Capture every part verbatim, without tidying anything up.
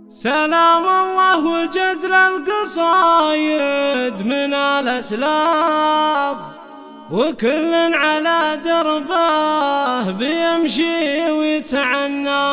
سلام الله وجزل القصايد من الأسلاف، وكل على دربه بيمشي ويتعنى.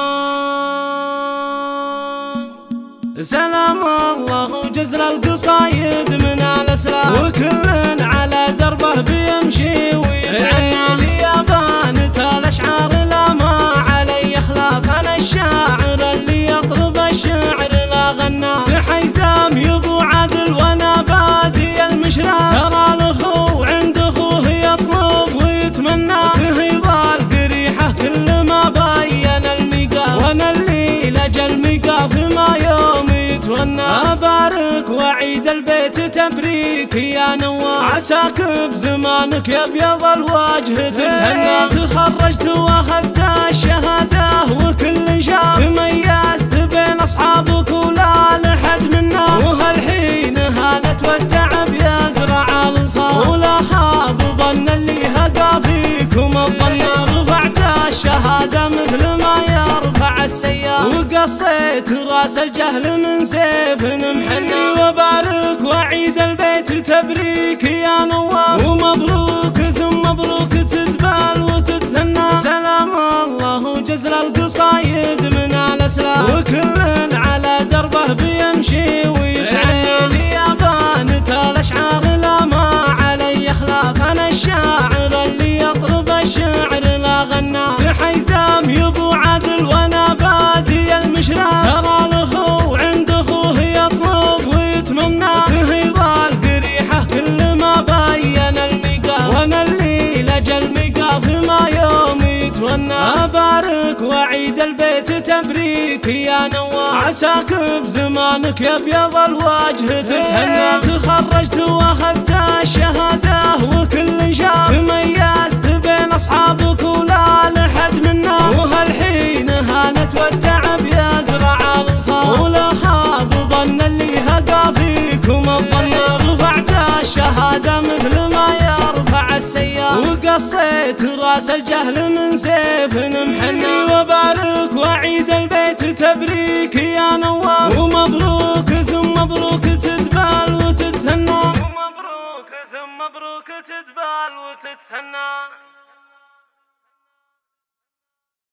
سلام الله وجزل القصايد من الأسلاف، وكل على دربه بيمشي ويتعنى. لي بانت الأشعار لا ما علي خلاف، أنا الشاعر اللي يطلب الشعر لا غنى. تحيزام يبو عدل وانا بادي المشرى، ترى الاخو عند اخوه يطلب ويتمنى. تهيض القريحه كل ما بين الميقاف، وانا اللي لجل ميقاف ما يوم يتونى. ابارك واعيد البيت تبريك يا نواف، عساك بزمانك يبيض الوجه تتهنى. تخرجت واخذت الشهاده وكل شاف، تميزت بين اصحابك ولا لحد منا. وهالحين هانت والتعب يزرع الانصاف، ولا خاب ظن اللي هقى فيكم الظن. رفعت الشهاده مثل ما يرفع السياف، وقصيت راس الجهل من سيف محنى. وبارك واعيد البيت تبريك يا نواف، ومبروك ثم مبروك تدبل وتتثنى. سلام الله وجزل القصايد من الأسلاف، وكل على دربه بيمشي ويتعنى. لي بانت الأشعار لا ما علي خلاف، أنا الشاعر اللي يطلب الشعر لا غنى. تحيزام يبو عدل وانا بادي المشرى، ترى الاخو عند اخوه يطلب ويتمنى. تهيض القريحه كل ما بين الميقاف، وانا اللي لجل ميقاف ما يوم يتونى. ابارك واعيد البيت تبريك يا نواف، عساك بزمانك يبيض الوجه تتهنى. تخرجت واخذت الشهاده وكل شاف، تميزت بين اصحابك ولا لحد منا. وهالحين هانت والتعب يزرع الانصاف، ولا خاب ظن اللي هقى فيكم الظن. رفعت الشهاده مثل ما يرفع السياف، وقصيت راس الجهل من سيف محنى. وبارك واعيد البيت تبريك يا نواف.